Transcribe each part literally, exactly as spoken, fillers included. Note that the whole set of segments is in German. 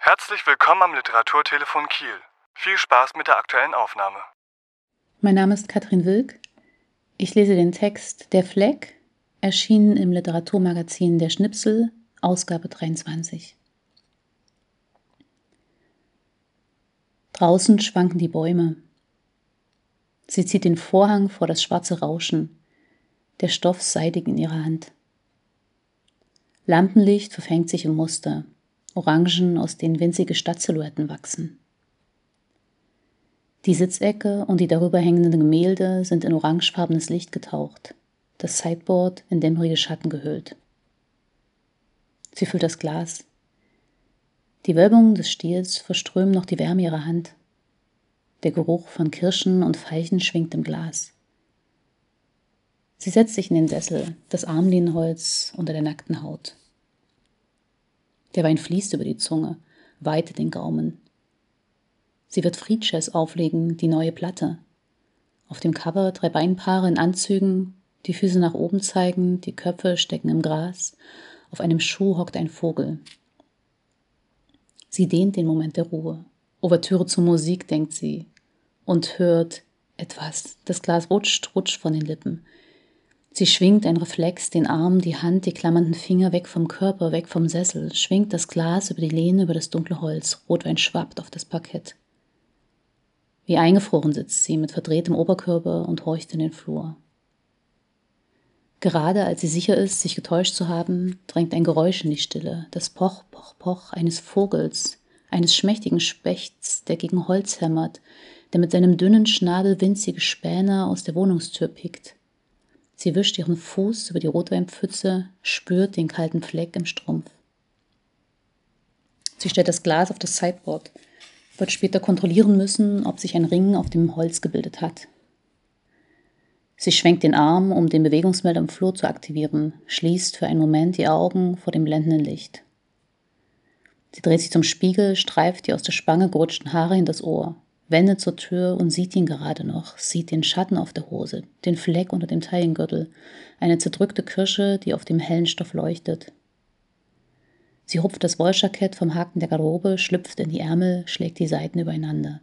Herzlich willkommen am Literaturtelefon Kiel. Viel Spaß mit der aktuellen Aufnahme. Mein Name ist Katrin Wilk. Ich lese den Text Der Fleck, erschienen im Literaturmagazin Der Schnipsel, Ausgabe dreiundzwanzig. Draußen schwanken die Bäume. Sie zieht den Vorhang vor das schwarze Rauschen, der Stoff seidig in ihrer Hand. Lampenlicht verfängt sich im Muster, Orangen, aus denen winzige Stadtsilhouetten wachsen. Die Sitzecke und die darüber hängenden Gemälde sind in orangefarbenes Licht getaucht, das Sideboard in dämmerige Schatten gehüllt. Sie füllt das Glas. Die Wölbungen des Stiels verströmen noch die Wärme ihrer Hand. Der Geruch von Kirschen und Veilchen schwingt im Glas. Sie setzt sich in den Sessel, das Armlehnenholz unter der nackten Haut. Der Wein fließt über die Zunge, weitet den Gaumen. Sie wird Friedjazz auflegen, die neue Platte. Auf dem Cover drei Beinpaare in Anzügen, die Füße nach oben zeigen, die Köpfe stecken im Gras. Auf einem Schuh hockt ein Vogel. Sie dehnt den Moment der Ruhe. Ouvertüre zur Musik, denkt sie, und hört etwas. Das Glas rutscht, rutscht von den Lippen. Sie schwingt ein Reflex, den Arm, die Hand, die klammernden Finger weg vom Körper, weg vom Sessel, schwingt das Glas über die Lehne, über das dunkle Holz. Rotwein schwappt auf das Parkett. Wie eingefroren sitzt sie mit verdrehtem Oberkörper und horcht in den Flur. Gerade als sie sicher ist, sich getäuscht zu haben, drängt ein Geräusch in die Stille, das Poch, Poch, Poch eines Vogels, eines schmächtigen Spechts, der gegen Holz hämmert, der mit seinem dünnen Schnabel winzige Späne aus der Wohnungstür pickt. Sie wischt ihren Fuß über die Rotweinpfütze, spürt den kalten Fleck im Strumpf. Sie stellt das Glas auf das Sideboard, wird später kontrollieren müssen, ob sich ein Ring auf dem Holz gebildet hat. Sie schwenkt den Arm, um den Bewegungsmelder im Flur zu aktivieren, schließt für einen Moment die Augen vor dem blendenden Licht. Sie dreht sich zum Spiegel, streift die aus der Spange gerutschten Haare hinters Ohr, wendet zur Tür und sieht ihn gerade noch, sieht den Schatten auf der Hose, den Fleck unter dem Taillengürtel, eine zerdrückte Kirsche, die auf dem hellen Stoff leuchtet. Sie rupft das Wolljackett vom Haken der Garderobe, schlüpft in die Ärmel, schlägt die Seiten übereinander.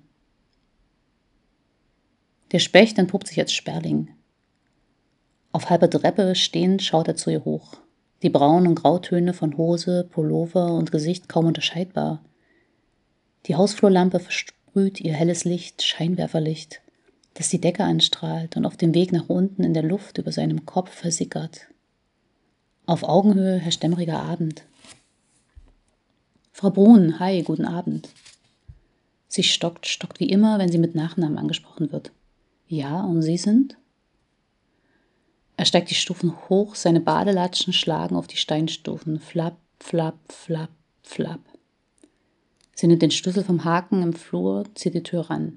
Der Specht entpuppt sich als Sperling. Auf halber Treppe stehend schaut er zu ihr hoch. Die Braun- und Grautöne von Hose, Pullover und Gesicht kaum unterscheidbar. Die Hausflurlampe versprüht ihr helles Licht, Scheinwerferlicht, das die Decke anstrahlt und auf dem Weg nach unten in der Luft über seinem Kopf versickert. Auf Augenhöhe herrscht dämmeriger Abend. Frau Brun, hi, guten Abend. Sie stockt, stockt wie immer, wenn sie mit Nachnamen angesprochen wird. Ja, und Sie sind? Er steigt die Stufen hoch, seine Badelatschen schlagen auf die Steinstufen. Flapp, flapp, flapp, flapp. Sie nimmt den Schlüssel vom Haken im Flur, zieht die Tür ran.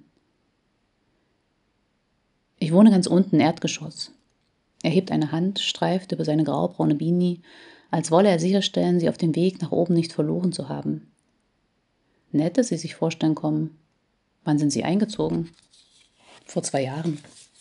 Ich wohne ganz unten, Erdgeschoss. Er hebt eine Hand, streift über seine graubraune Beanie, als wolle er sicherstellen, sie auf dem Weg nach oben nicht verloren zu haben. Nett, dass Sie sich vorstellen kommen. Wann sind Sie eingezogen? Vor zwei Jahren.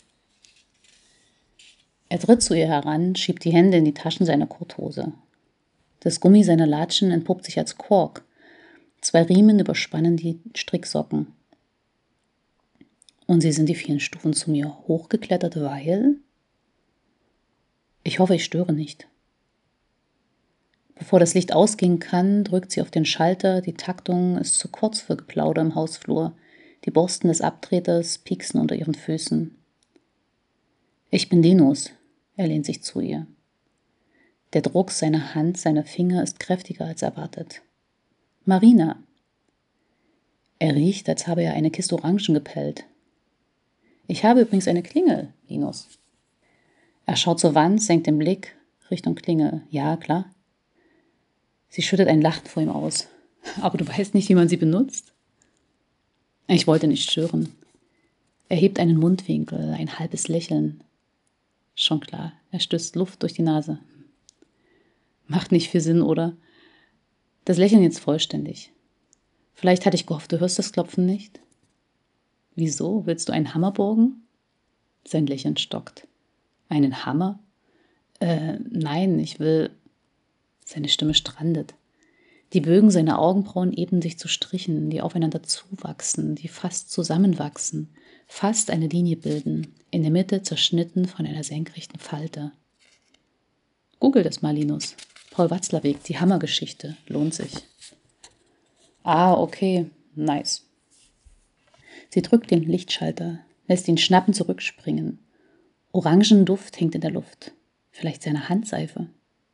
Er tritt zu ihr heran, schiebt die Hände in die Taschen seiner Korthose. Das Gummi seiner Latschen entpuppt sich als Kork. Zwei Riemen überspannen die Stricksocken. Und Sie sind die vielen Stufen zu mir hochgeklettert, weil? Ich hoffe, ich störe nicht. Bevor das Licht ausgehen kann, drückt sie auf den Schalter, die Taktung ist zu kurz für Geplauder im Hausflur. Die Borsten des Abtreters pieksen unter ihren Füßen. Ich bin Linus, er lehnt sich zu ihr. Der Druck seiner Hand, seiner Finger ist kräftiger als erwartet. Marina. Er riecht, als habe er eine Kiste Orangen gepellt. Ich habe übrigens eine Klingel, Linus. Er schaut zur Wand, senkt den Blick Richtung Klingel. Ja, klar. Sie schüttet ein Lachen vor ihm aus. Aber du weißt nicht, wie man sie benutzt? Ich wollte nicht stören. Er hebt einen Mundwinkel, ein halbes Lächeln. Schon klar, er stößt Luft durch die Nase. Macht nicht viel Sinn, oder? Das Lächeln jetzt vollständig. Vielleicht hatte ich gehofft, du hörst das Klopfen nicht. Wieso? Willst du einen Hammer borgen? Sein Lächeln stockt. Einen Hammer? Äh, nein, ich will... Seine Stimme strandet. Die Bögen seiner Augenbrauen ebnen sich zu Strichen, die aufeinander zuwachsen, die fast zusammenwachsen, fast eine Linie bilden, in der Mitte zerschnitten von einer senkrechten Falte. Google das mal, Linus. Paul Watzlawick, die Hammergeschichte, lohnt sich. Ah, okay, nice. Sie drückt den Lichtschalter, lässt ihn schnappen zurückspringen. Orangenduft hängt in der Luft, vielleicht seine Handseife.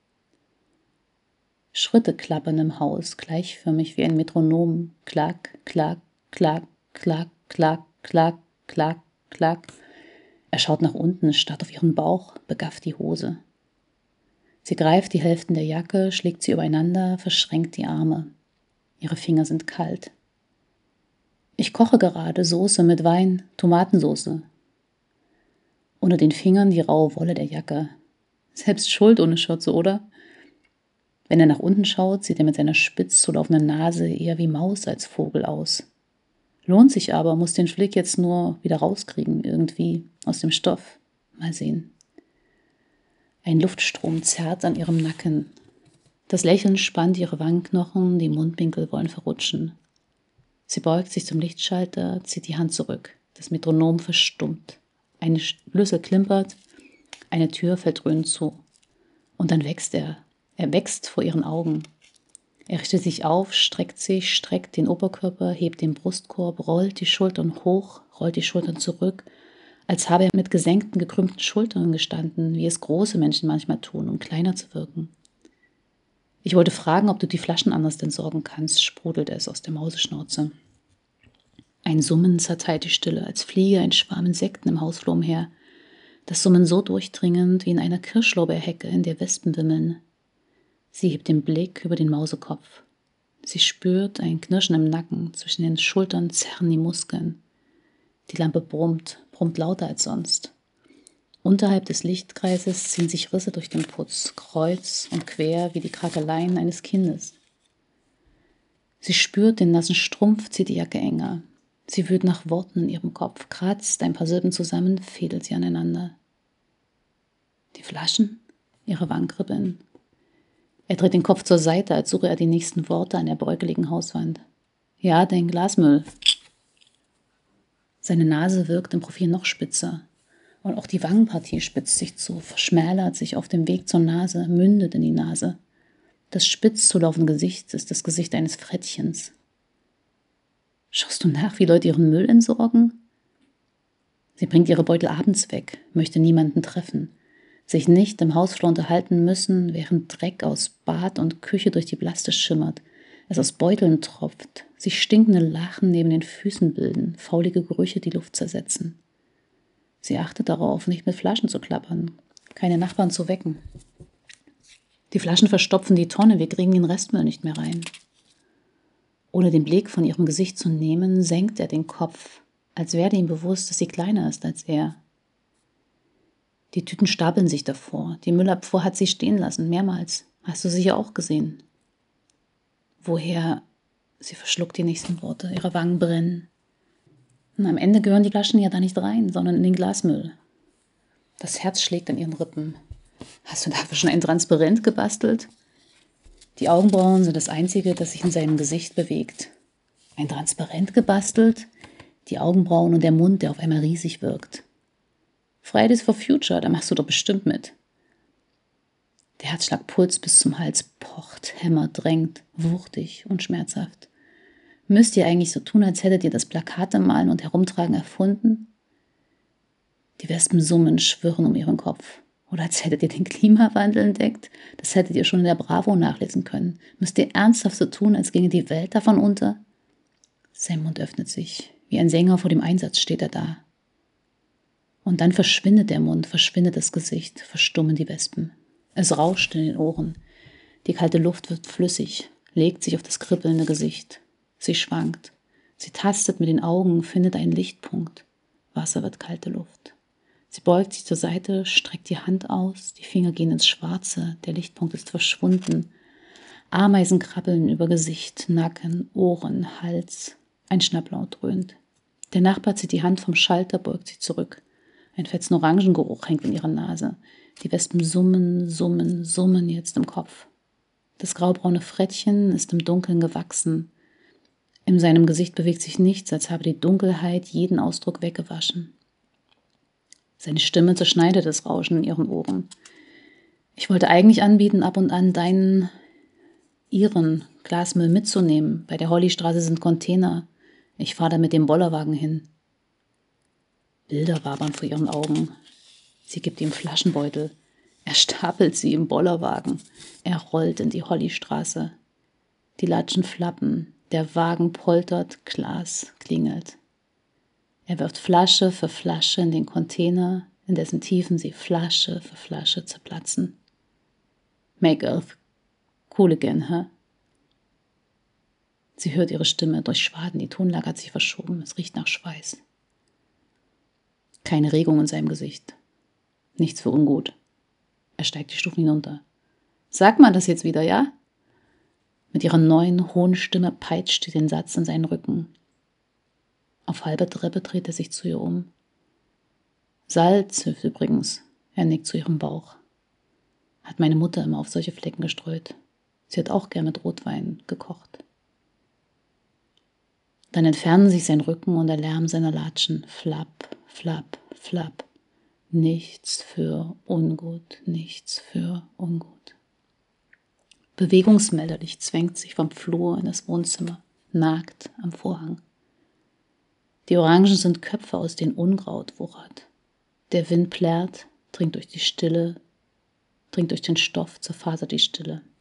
Schritte klappern im Haus, gleichförmig wie ein Metronom. Klack, klack, klack, klack, klack, klack, klack, klack. Er schaut nach unten, starrt auf ihren Bauch, begafft die Hose. Sie greift die Hälften der Jacke, schlägt sie übereinander, verschränkt die Arme. Ihre Finger sind kalt. Ich koche gerade Soße mit Wein, Tomatensoße. Unter den Fingern die raue Wolle der Jacke. Selbst schuld ohne Schürze, oder? Wenn er nach unten schaut, sieht er mit seiner spitz zulaufenden Nase eher wie Maus als Vogel aus. Lohnt sich aber, muss den Flick jetzt nur wieder rauskriegen, irgendwie, aus dem Stoff. Mal sehen. Ein Luftstrom zerrt an ihrem Nacken. Das Lächeln spannt ihre Wangenknochen, die Mundwinkel wollen verrutschen. Sie beugt sich zum Lichtschalter, zieht die Hand zurück. Das Metronom verstummt. Ein Schlüssel klimpert, eine Tür fällt dröhnend zu. Und dann wächst er. Er wächst vor ihren Augen. Er richtet sich auf, streckt sich, streckt den Oberkörper, hebt den Brustkorb, rollt die Schultern hoch, rollt die Schultern zurück, als habe er mit gesenkten, gekrümmten Schultern gestanden, wie es große Menschen manchmal tun, um kleiner zu wirken. Ich wollte fragen, ob du die Flaschen anders entsorgen kannst, sprudelt es aus der Mauseschnauze. Ein Summen zerteilt die Stille, als fliege ein Schwarm Insekten im Hausflur umher. Das Summen so durchdringend wie in einer Kirschlorbeerhecke, in der Wespen wimmeln. Sie hebt den Blick über den Mausekopf. Sie spürt ein Knirschen im Nacken, zwischen den Schultern zerren die Muskeln. Die Lampe brummt, brummt lauter als sonst. Unterhalb des Lichtkreises ziehen sich Risse durch den Putz, kreuz und quer wie die Krakeleien eines Kindes. Sie spürt den nassen Strumpf, zieht die Jacke enger. Sie wühlt nach Worten in ihrem Kopf, kratzt ein paar Silben zusammen, fädelt sie aneinander. Die Flaschen? Ihre Wangen kribbeln. Er dreht den Kopf zur Seite, als suche er die nächsten Worte an der beugeligen Hauswand. Ja, dein Glasmüll. Seine Nase wirkt im Profil noch spitzer. Und auch die Wangenpartie spitzt sich zu, verschmälert sich auf dem Weg zur Nase, mündet in die Nase. Das spitz zulaufende Gesicht ist das Gesicht eines Frettchens. Schaust du nach, wie Leute ihren Müll entsorgen? Sie bringt ihre Beutel abends weg, möchte niemanden treffen. Sich nicht im Hausflur unterhalten müssen, während Dreck aus Bad und Küche durch die Blaste schimmert, es aus Beuteln tropft, sich stinkende Lachen neben den Füßen bilden, faulige Gerüche die Luft zersetzen. Sie achtet darauf, nicht mit Flaschen zu klappern, keine Nachbarn zu wecken. Die Flaschen verstopfen die Tonne, wir kriegen den Restmüll nicht mehr rein. Ohne den Blick von ihrem Gesicht zu nehmen, senkt er den Kopf, als wäre ihm bewusst, dass sie kleiner ist als er. Die Tüten stapeln sich davor. Die Müllabfuhr hat sie stehen lassen, mehrmals. Hast du sicher auch gesehen. Woher? Sie verschluckt die nächsten Worte. Ihre Wangen brennen. Und am Ende gehören die Flaschen ja da nicht rein, sondern in den Glasmüll. Das Herz schlägt in ihren Rippen. Hast du dafür schon ein Transparent gebastelt? Die Augenbrauen sind das Einzige, das sich in seinem Gesicht bewegt. Ein Transparent gebastelt? Die Augenbrauen und der Mund, der auf einmal riesig wirkt. Fridays for Future, da machst du doch bestimmt mit. Der Herzschlagpuls bis zum Hals pocht, hämmert, drängt, wuchtig und schmerzhaft. Müsst ihr eigentlich so tun, als hättet ihr das Plakate malen und herumtragen erfunden? Die Wespen summen, schwirren um ihren Kopf. Oder als hättet ihr den Klimawandel entdeckt? Das hättet ihr schon in der Bravo nachlesen können. Müsst ihr ernsthaft so tun, als ginge die Welt davon unter? Sein Mund öffnet sich. Wie ein Sänger vor dem Einsatz steht er da. Und dann verschwindet der Mund, verschwindet das Gesicht, verstummen die Wespen. Es rauscht in den Ohren. Die kalte Luft wird flüssig, legt sich auf das kribbelnde Gesicht. Sie schwankt. Sie tastet mit den Augen, findet einen Lichtpunkt. Wasser wird kalte Luft. Sie beugt sich zur Seite, streckt die Hand aus, die Finger gehen ins Schwarze, der Lichtpunkt ist verschwunden. Ameisen krabbeln über Gesicht, Nacken, Ohren, Hals. Ein Schnapplaut dröhnt. Der Nachbar zieht die Hand vom Schalter, beugt sich zurück. Ein Fetzen Orangengeruch hängt in ihrer Nase. Die Wespen summen, summen, summen jetzt im Kopf. Das graubraune Frettchen ist im Dunkeln gewachsen. In seinem Gesicht bewegt sich nichts, als habe die Dunkelheit jeden Ausdruck weggewaschen. Seine Stimme zerschneidet das Rauschen in ihren Ohren. Ich wollte eigentlich anbieten, ab und an deinen, ihren Glasmüll mitzunehmen. Bei der Hollystraße sind Container. Ich fahre da mit dem Bollerwagen hin. Bilder wabern vor ihren Augen. Sie gibt ihm Flaschenbeutel. Er stapelt sie im Bollerwagen. Er rollt in die Hollystraße. Die Latschen flappen. Der Wagen poltert, Glas klingelt. Er wirft Flasche für Flasche in den Container, in dessen Tiefen sie Flasche für Flasche zerplatzen. Make Earth cool again, huh? Sie hört ihre Stimme durch Schwaden, die Tonlage hat sich verschoben, es riecht nach Schweiß. Keine Regung in seinem Gesicht. Nichts für ungut. Er steigt die Stufen hinunter. Sag mal das jetzt wieder, ja? Mit ihrer neuen, hohen Stimme peitscht sie den Satz in seinen Rücken. Auf halber Treppe dreht er sich zu ihr um. Salz hilft übrigens. Er nickt zu ihrem Bauch. Hat meine Mutter immer auf solche Flecken gestreut. Sie hat auch gern mit Rotwein gekocht. Dann entfernen sich sein Rücken und der Lärm seiner Latschen. Flapp, flapp, flapp. Nichts für ungut, nichts für ungut. Bewegungsmelderlich zwängt sich vom Flur in das Wohnzimmer, nagt am Vorhang. Die Orangen sind Köpfe, aus denen Unkraut wuchert. Der Wind plärrt, dringt durch die Stille, dringt durch den Stoff, zerfasert die Stille.